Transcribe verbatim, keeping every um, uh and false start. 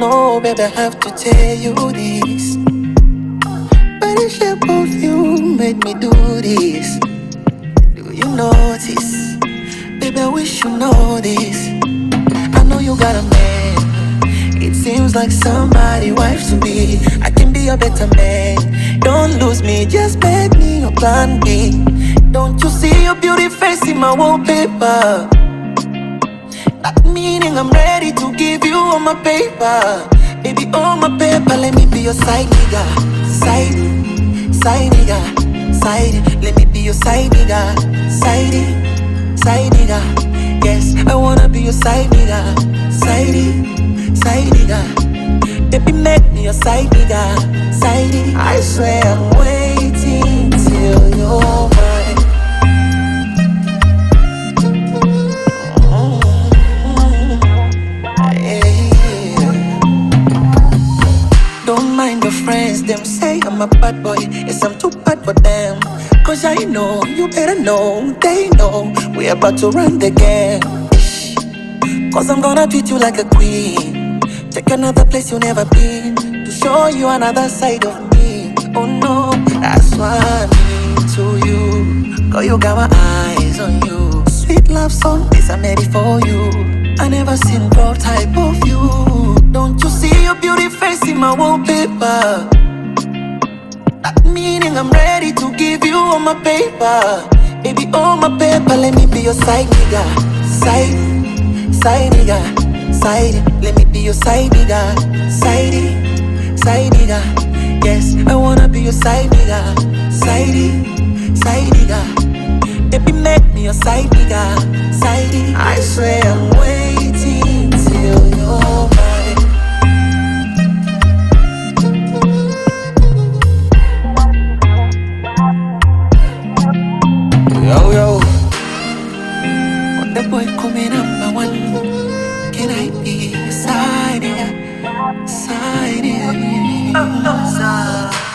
know, baby, I have to tell you this. But the shape of you made me do this. Do you notice? Baby, I wish you know this. I know you got a man. It seems like somebody wife to be. I can be a better man. Don't lose me, just make me your plan B. Don't you see your beauty face in my wallpaper? That meaning I'm ready to give you all my paper. Baby, all my paper, let me be your side nigga. Side, side nigga, side. Let me be your side nigga. Side, side nigga. Yes, I wanna be your side nigga. Side, side nigga. Baby, make me your side nigga. Side, I swear I'm waiting till you're mine. Don't mind your friends, them say I'm a bad boy. Yes, I'm too bad for them. Cause I know, you better know, they know we're about to run the game. Cause I'm gonna treat you like a queen. Take another place you've never been, to show you another side of me. Oh no, that's why I'm into you. Girl, you got my eyes on you. Sweet love song, this I made it for you. I never seen girl type of you. Don't you see your beauty face in my wallpaper? That meaning I'm ready to give you all my paper. Baby, all my paper, let me be your side nigga. Side, side nigga, side. Let me be your side nigga. Side, side nigga. Yes, I wanna be your side nigga. Side, side nigga. Baby, make me your side nigga. Side, I swear I'm waiting till you're mine. Yo, yo. When the boy coming number one, can I be your side nigga? Side nigga.